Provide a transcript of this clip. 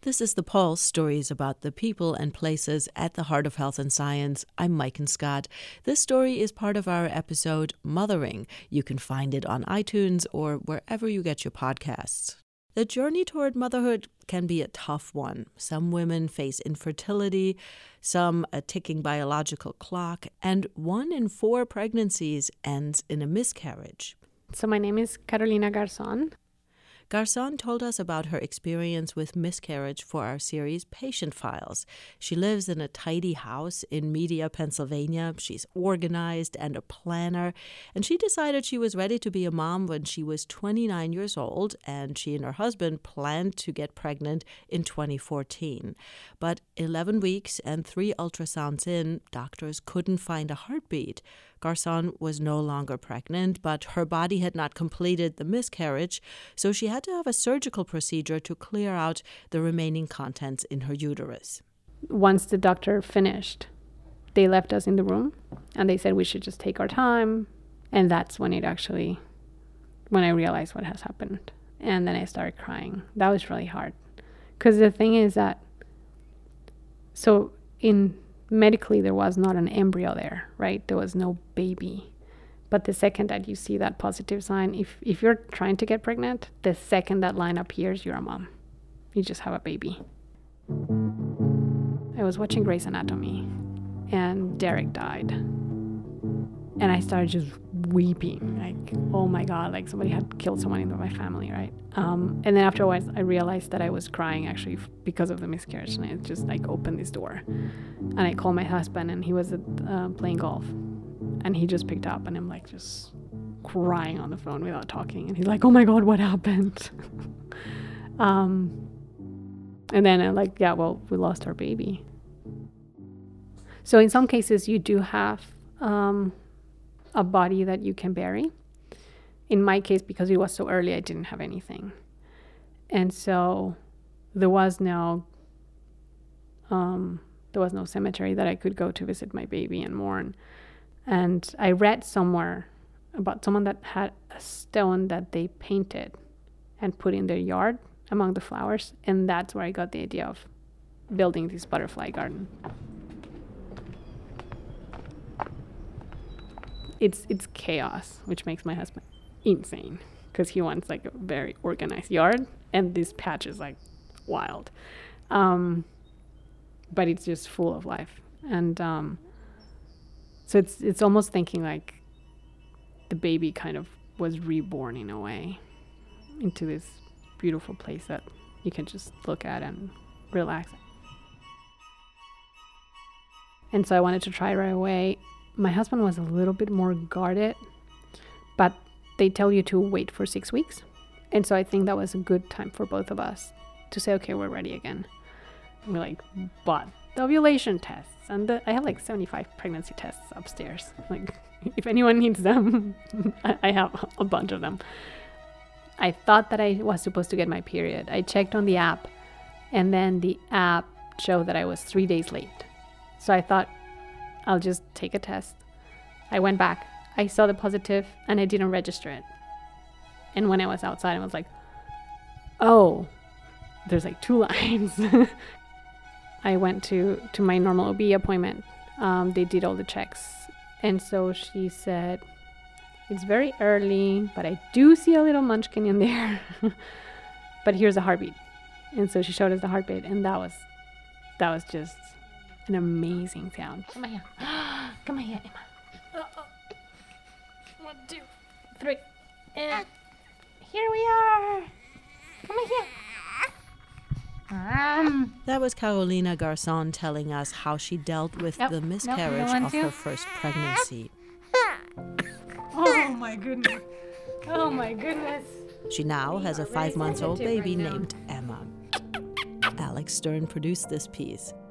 This is The Pulse, stories about the people and places at the heart of health and science. I'm Maiken Scott. This story is part of our episode, Mothering. You can find it on iTunes or wherever you get your podcasts. The journey toward motherhood can be a tough one. Some women face infertility, some a ticking biological clock, and 1 in 4 pregnancies ends in a miscarriage. So my name is Carolina Garzon. Garzon told us about her experience with miscarriage for our series Patient Files. She lives in a tidy house in Media, Pennsylvania. She's organized and a planner, and she decided she was ready to be a mom when she was 29 years old, and she and her husband planned to get pregnant in 2014. But 11 weeks and 3 ultrasounds in, doctors couldn't find a heartbeat. Garzon was no longer pregnant, but her body had not completed the miscarriage, so she had to have a surgical procedure to clear out the remaining contents in her uterus. Once the doctor finished, they left us in the room and they said we should just take our time. And that's when I realized what has happened. And then I started crying. That was really hard. Because the thing is that, medically, there was not an embryo there, right? There was no baby. But the second that you see that positive sign, if you're trying to get pregnant, the second that line appears, you're a mom. You just have a baby. I was watching Grey's Anatomy, and Derek died. And I started just weeping, like, oh my God, like somebody had killed someone in my family, right? And then afterwards, I realized that I was crying actually because of the miscarriage, and I just like opened this door. And I called my husband, and he was playing golf, and he just picked up, and I'm like just crying on the phone without talking. And he's like, oh my God, what happened? And then I'm like, yeah, well, we lost our baby. So in some cases, you do have a body that you can bury. In my case, because it was so early, I didn't have anything. And so there was no cemetery that I could go to visit my baby and mourn. And I read somewhere about someone that had a stone that they painted and put in their yard among the flowers. And that's where I got the idea of building this butterfly garden. It's chaos, which makes my husband insane because he wants like a very organized yard, and this patch is like wild. But it's just full of life. And so it's almost thinking like the baby kind of was reborn in a way into this beautiful place that you can just look at and relax. And so I wanted to try right away. My husband was a little bit more guarded, but they tell you to wait for 6 weeks. And so I think that was a good time for both of us to say, okay, we're ready again. And we like bought the ovulation tests, and I have like 75 pregnancy tests upstairs. Like if anyone needs them, I have a bunch of them. I thought that I was supposed to get my period. I checked on the app, and then the app showed that I was 3 days late. So I thought, I'll just take a test. I went back. I saw the positive, and I didn't register it. And when I was outside, I was like, oh, there's like 2 lines. I went to my normal OB appointment. They did all the checks. And so she said, it's very early, but I do see a little munchkin in there. But here's a heartbeat. And so she showed us the heartbeat, and that was just an amazing sound. Come on here. Come on here, Emma. 1, 2, 3. And here we are. Come on here. That was Carolina Garzon telling us how she dealt with the miscarriage of her first pregnancy. Oh my goodness. Oh my goodness. She now has a 5-month-old baby named Emma. Alex Stern produced this piece.